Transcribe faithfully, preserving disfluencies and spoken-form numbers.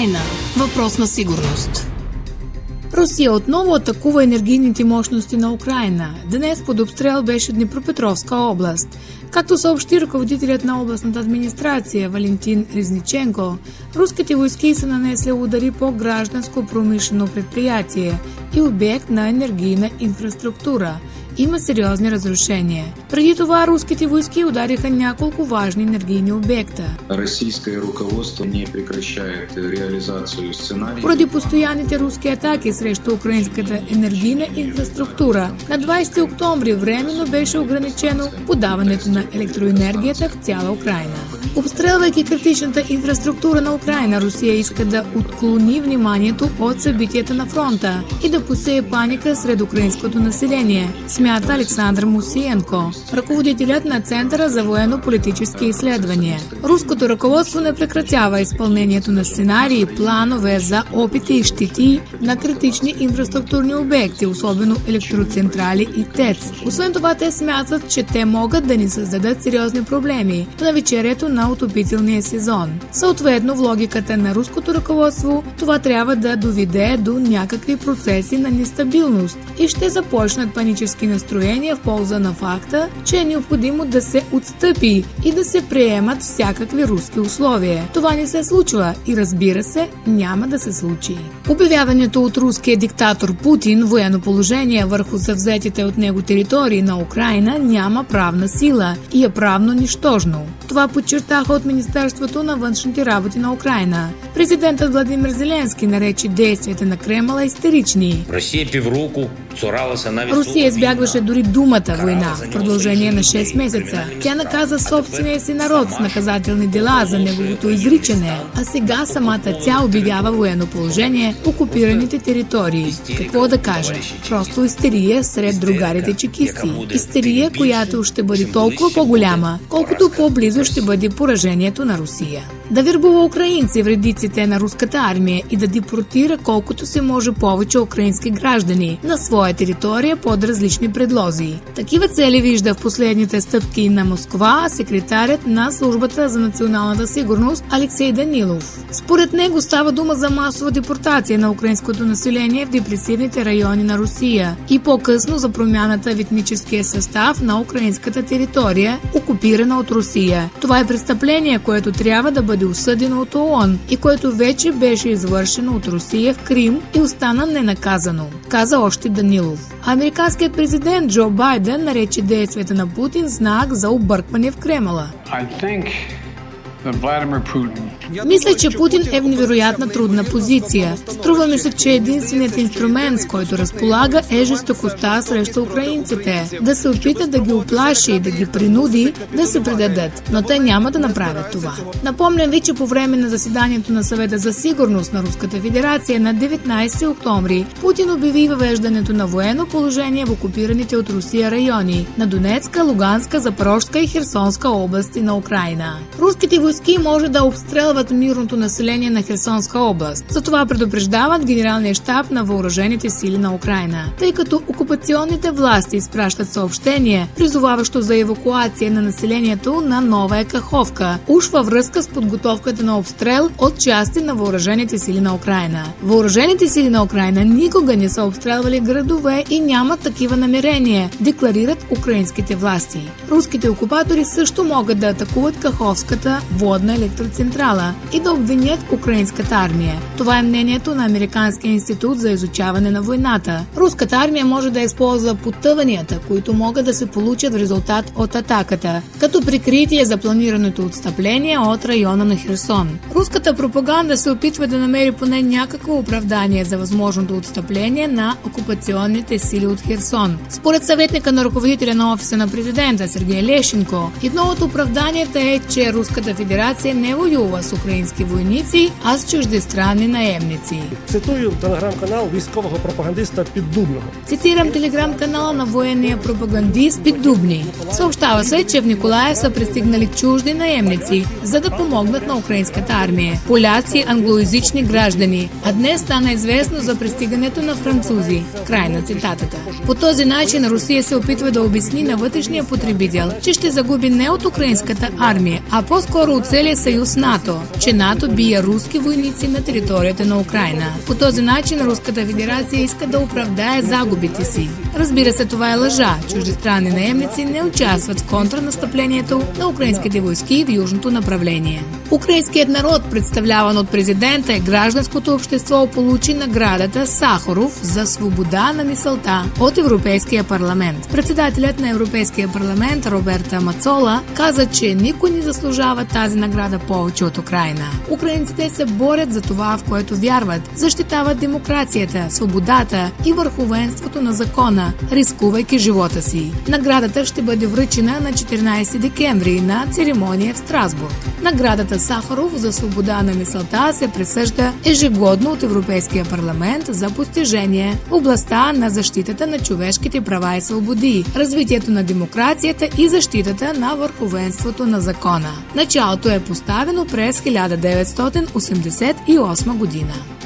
Украйна – въпрос на сигурност. Русия отново атакува енергийните мощности на Украйна. Днес под обстрел беше Днепропетровска област. Както съобщи ръководителят на областната администрация Валентин Резниченко, руските войски са нанесли удари по гражданско промишлено предприятие и обект на енергийна инфраструктура. Има сериозни разрушения. Преди това руските войски удариха няколко важни енергийни обекта. Российское руководство не прекращает реализацию сценария. Поради постоянните руски атаки срещу украинската енергийна инфраструктура, на двадесети октомври временно беше ограничено подаването на електроенергията в цяла Украйна. Обстрелвайки критичната инфраструктура на Украйна, Русия иска да отклони вниманието от събитията на фронта и да посее паника сред украинското население, смята Александър Мусиенко, ръководителят на Центъра за военно-политически изследвания. Руското ръководство не прекратява изпълнението на сценарии и планове за опити и щети на критични инфраструктурни обекти, особено електроцентрали и ТЕЦ. Освен това, те смятат, че те могат да ни създадат сериозни проблеми в навечерието на отопителния сезон. Съответно, в логиката на руското ръководство, това трябва да доведе до някакви процеси на нестабилност и ще започнат панически настроения в полза на факта, че е необходимо да се отстъпи и да се приемат всякакви руски условия. Това не се случва и, разбира се, няма да се случи. Обявяването от руския диктатор Путин военно положение върху съвзетите от него територии на Украйна няма правна сила и е правно нищожно. Това подчертаха от Министерството на външните работи на Украйна. Президентът Владимир Зеленски нарече действията на Кремъла истерични. Русия півроку цуралася навіть Русия избягваше дори думата война в продължение на шест месеца. Тя наказа собствения си народ с наказателни дела за неговото изричане, а сега самата тя обявява военно положение в окупираните територии. Какво да кажа? Просто истерия сред другарите чекисти. Истерия, която ще бъде толкова по-голяма, колкото по-близо ще бъде поражението на Русия. Да вербува украинци в редиците на руската армия и да депортира колкото се може повече украински граждани на своя територия под различни предлози. Такива цели вижда в последните стъпки на Москва секретарят на Службата за националната сигурност Алексей Данилов. Според него става дума за масова депортация на украинското население в депресивните райони на Русия и по-късно за промяната в етническия състав на украинската територия, окупирана от Русия. Това е престъпление, което трябва да бъде осъдено от ООН и което вече беше извършено от Русия в Крим и остана ненаказано, каза още Данилов. Американският президент Джо Байден нарече действията на Путин знак за объркване в Кремъла. Мисля, че Путин е в невероятна трудна позиция. Струва ми се, че единственият инструмент, с който разполага, е жестокостта срещу украинците. Да се опита да ги оплаши и да ги принуди да се предадат. Но те няма да направят това. Напомням ви, че по време на заседанието на Съвета за сигурност на Руската федерация на деветнадесети октомври Путин обяви въвеждането на военно положение в окупираните от Русия райони на Донецка, Луганска, Запорожска и Херсонска области на Украйна. Руските войски може да обстрелват мирното население на Херсонска област. Затова предупреждават Генералния щаб на въоръжените сили на Украйна. Тъй като окупационните власти изпращат съобщение, призоваващо за евакуация на населението на Нова Каховка, уж във връзка с подготовката на обстрел от части на въоръжените сили на Украйна. Въоръжените сили на Украйна никога не са обстрелвали градове и нямат такива намерения, декларират украинските власти. Руските окупатори също могат да атакуват Каховската водна електроцентрала и да обвинят украинската армия. Това е мнението на Американския институт за изучаване на войната. Руската армия може да използва потъванията, които могат да се получат в резултат от атаката, като прикритие за планираното отстъпление от района на Херсон. Руската пропаганда се опитва да намери поне някакво оправдание за възможното отстъпление на окупационните сили от Херсон. Според съветника на ръководителя на офиса на президента Сергей Лещенко, едно от оправданията е, че Руската федерация не воюва с українські войниці, а з чуждестранні наємниці. Цитую телеграм-канал військового пропагандиста Піддубного. Цитирам телеграм-канала на военния пропагандист Піддубний. Съобщава се, че в Николаев са пристигнали чужди наемници, за да помогнат на украинската армия. Поляци, англоязични граждани. А днес стана известно за пристигането на французи. Край на цитатата. По този начин Русия се опитва да обясни на вътрешния потребител, че ще загуби не от украинската армия, а по-скоро от целия съюз НАТО, че НАТО бие руски войници на територията на Украйна. По този начин Руската федерация иска да оправдае загубите си. Разбира се, това е лъжа. Чуждестранни наемници не участват в контранастъплението на украинските войски в южното направление. Украинският народ, представляван от президента и гражданското общество, получи наградата Сахаров за свобода на мисълта от Европейския парламент. Председателят на Европейския парламент Роберта Мацола каза, че никой не заслужава тази награда повече от Украйна. Украинците се борят за това, в което вярват, защитават демокрацията, свободата и върховенството на закона, рискувайки живота си. Наградата ще бъде връчена на четиринайсети декември на церемония в Страсбург. Наградата Сахаров за свобода на мисълта се присъжда ежегодно от Европейския парламент за постижение в областта на защитата на човешките права и свободи, развитието на демокрацията и защитата на върховенството на закона. Началото е поставено през хиляда деветстотин осемдесет и осма година.